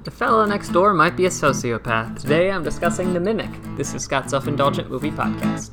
The fella next door might be a sociopath. Today I'm discussing The Mimic. This is Scott's Self-Indulgent Movie Podcast.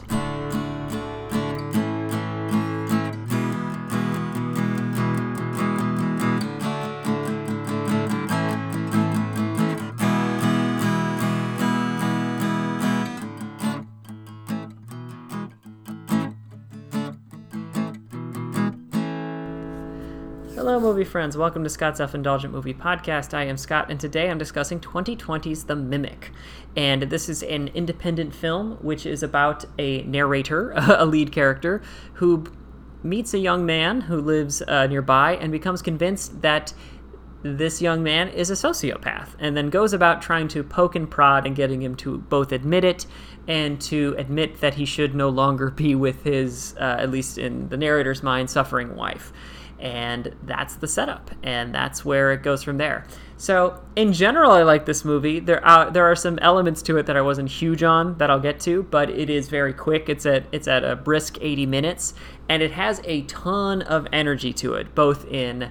Hello, movie friends. Welcome to Scott's Self-Indulgent Movie Podcast. I am Scott, and today I'm discussing 2020's The Mimic. And this is an independent film, which is about a narrator, a lead character, who meets a young man who lives nearby and becomes convinced that this young man is a sociopath, and then goes about trying to poke and prod and getting him to both admit it and to admit that he should no longer be with his, at least in the narrator's mind, suffering wife. And that's the setup, and that's where it goes from there. So, in general, I like this movie. There are some elements to it that I wasn't huge on that I'll get to, but it is very quick. It's at a brisk 80 minutes, and it has a ton of energy to it, both in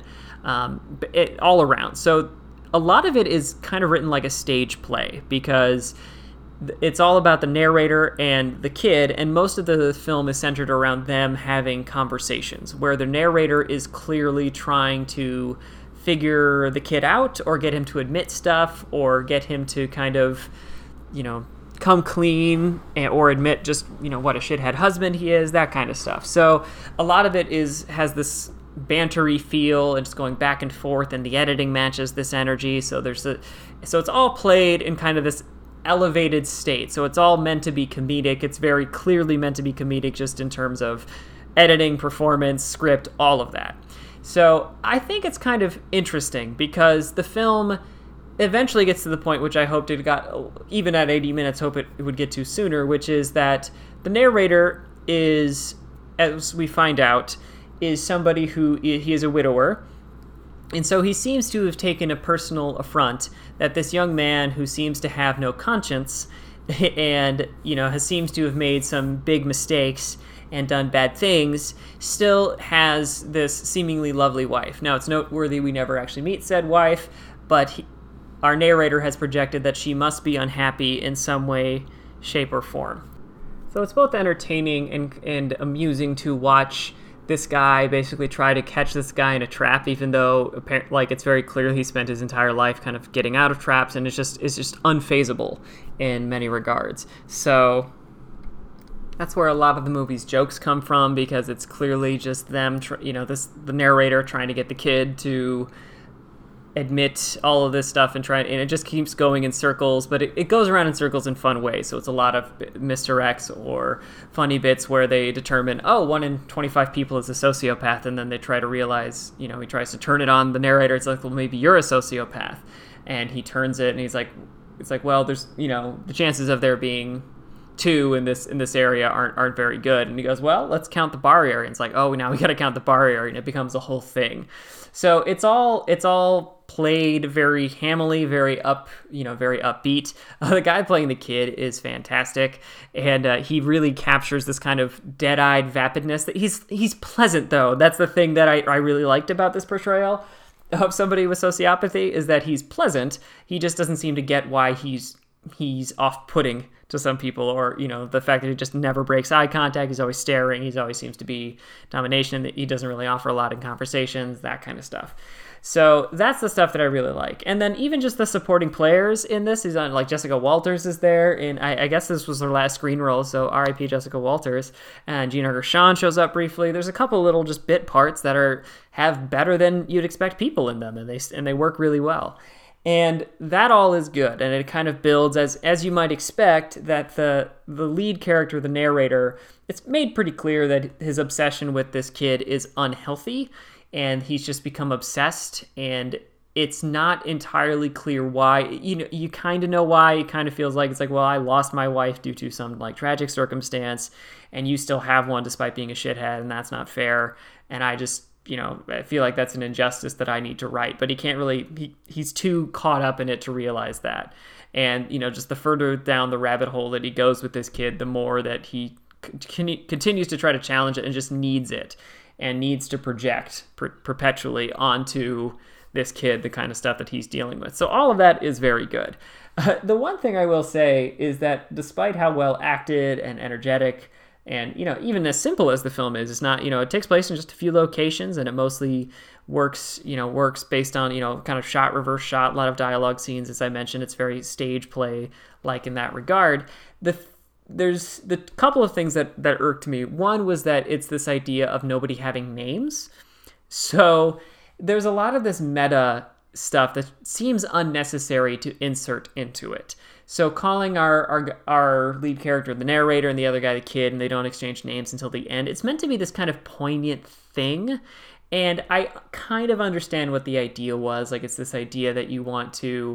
all around. So, a lot of it is kind of written like a stage play, because it's all about the narrator and the kid, and most of the film is centered around them having conversations, where the narrator is clearly trying to figure the kid out, or get him to admit stuff, or get him to kind of, come clean, or admit just, what a shithead husband he is, that kind of stuff. So a lot of it has this bantery feel, and just going back and forth, and the editing matches this energy. So it's all played in kind of this elevated state. So it's all meant to be comedic. It's very clearly meant to be comedic, just in terms of editing, performance, script, all of that. So I think it's kind of interesting, because the film eventually gets to the point, which I hoped it got, even at 80 minutes, hope it would get to sooner, which is that the narrator is, as we find out, is somebody who, he is a widower. And so he seems to have taken a personal affront that this young man, who seems to have no conscience and, seems to have made some big mistakes and done bad things, still has this seemingly lovely wife. Now, it's noteworthy we never actually meet said wife, but our narrator has projected that she must be unhappy in some way, shape, or form. So it's both entertaining and amusing to watch this guy basically try to catch this guy in a trap, even though it's very clear he spent his entire life kind of getting out of traps, and it's just unfazable in many regards. So that's where a lot of the movie's jokes come from, because it's clearly just them, the narrator trying to get the kid to admit all of this stuff, and it just keeps going in circles, but it goes around in circles in fun ways. So it's a lot of misdirects or funny bits where they determine, 1 in 25 people is a sociopath, and then they try to realize, he tries to turn it on the narrator. It's like, well, maybe you're a sociopath, and he turns it, and he's like, it's like, well, there's, the chances of there being 2 in this area aren't very good. And he goes, well, let's count the bar area. And it's like, oh, now we got to count the bar area, and it becomes a whole thing. So it's all played very hammily, very upbeat. The guy playing the kid is fantastic, and he really captures this kind of dead-eyed vapidness. That he's pleasant, though. That's the thing that I really liked about this portrayal of somebody with sociopathy, is that he's pleasant. He just doesn't seem to get why he's off-putting to some people, or the fact that he just never breaks eye contact. He's always staring. He always seems to be domination. He doesn't really offer a lot in conversations, that kind of stuff. So that's the stuff that I really like. And then even just the supporting players in this, is on, like, Jessica Walters is there, and I guess this was her last screen role, so R.I.P. Jessica Walters. And Gina Gershon shows up briefly. There's a couple little just bit parts that have better than you'd expect people in them, and they work really well. And that all is good, and it kind of builds, as you might expect, that the lead character, the narrator, it's made pretty clear that his obsession with this kid is unhealthy, and he's just become obsessed, and it's not entirely clear why. You kind of know why. It kind of feels like, it's like, well, I lost my wife due to some, tragic circumstance, and you still have one despite being a shithead, and that's not fair, and I just, I feel like that's an injustice that I need to right. But he can't really, he's too caught up in it to realize that. And, just the further down the rabbit hole that he goes with this kid, the more that he continues to try to challenge it, and just needs it, and needs to project perpetually onto this kid, the kind of stuff that he's dealing with. So all of that is very good. The one thing I will say is that despite how well acted and energetic and, even as simple as the film is, it's not, it takes place in just a few locations, and it mostly works based on, kind of shot, reverse shot, a lot of dialogue scenes. As I mentioned, it's very stage play like in that regard. There's the couple of things that irked me. One was that it's this idea of nobody having names. So there's a lot of this meta stuff that seems unnecessary to insert into it. So calling our lead character the narrator and the other guy the kid, and they don't exchange names until the end. It's meant to be this kind of poignant thing. And I kind of understand what the idea was. Like, it's this idea that you want to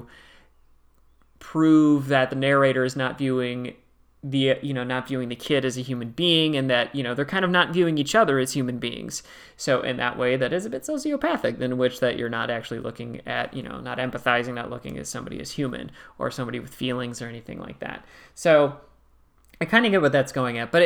prove that the narrator is not viewing the kid as a human being, and that, they're kind of not viewing each other as human beings. So in that way, that is a bit sociopathic, in which that you're not actually looking at, not empathizing, not looking at somebody as human or somebody with feelings or anything like that. So I kind of get what that's going at, but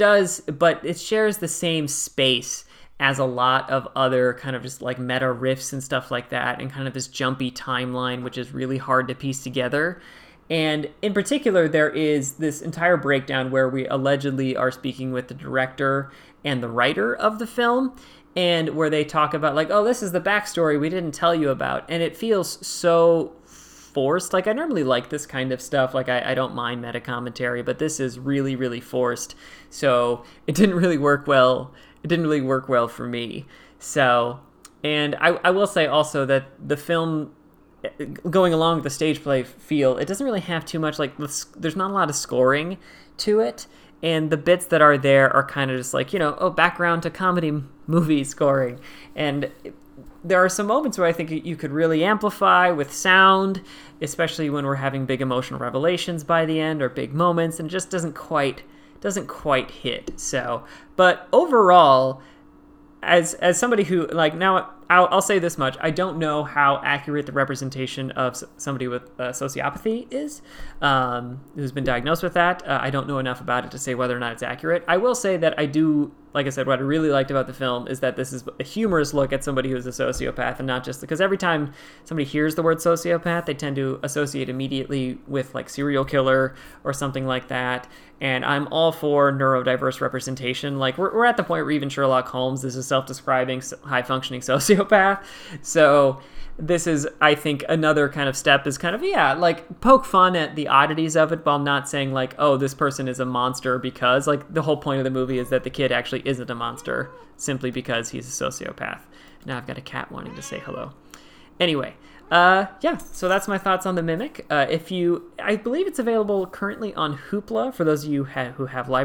it shares the same space as a lot of other kind of just like meta riffs and stuff like that, and kind of this jumpy timeline, which is really hard to piece together. And in particular, there is this entire breakdown where we allegedly are speaking with the director and the writer of the film, and where they talk about like, oh, this is the backstory we didn't tell you about. And it feels so forced. Like, I normally like this kind of stuff. Like, I don't mind meta commentary, but this is really, really forced. So it didn't really work well. It didn't really work well for me. So, and I will say also that the film, going along with the stage play feel, it doesn't really have too much, like, there's not a lot of scoring to it, and the bits that are there are kind of just like, background to comedy movie scoring. And there are some moments where I think you could really amplify with sound, especially when we're having big emotional revelations by the end, or big moments, and it just doesn't quite hit. So, but overall, as somebody who, like, now I'll say this much: I don't know how accurate the representation of somebody with sociopathy is, who's been diagnosed with that. I don't know enough about it to say whether or not it's accurate. I will say that I do, like I said, what I really liked about the film is that this is a humorous look at somebody who's a sociopath, and not just because every time somebody hears the word sociopath, they tend to associate immediately with like serial killer or something like that. And I'm all for neurodiverse representation. Like, we're at the point where even Sherlock Holmes is a self-describing high-functioning sociopath. So this is, I think, another kind of step is kind of, like, poke fun at the oddities of it, while not saying like, oh, this person is a monster, because like the whole point of the movie is that the kid actually isn't a monster simply because he's a sociopath. Now I've got a cat wanting to say hello. Anyway, so that's my thoughts on The Mimic. I believe it's available currently on Hoopla for those of you who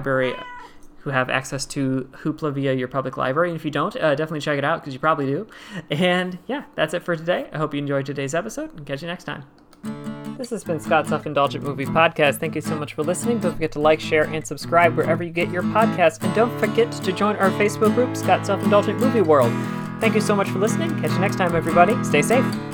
have access to Hoopla via your public library. And if you don't, definitely check it out, because you probably do. And that's it for today. I hope you enjoyed today's episode, and catch you next time. This has been Scott's Self-Indulgent Movie Podcast. Thank you so much for listening. Don't forget to like, share, and subscribe wherever you get your podcasts. And don't forget to join our Facebook group, Scott's Self-Indulgent Movie World. Thank you so much for listening. Catch you next time, everybody. Stay safe.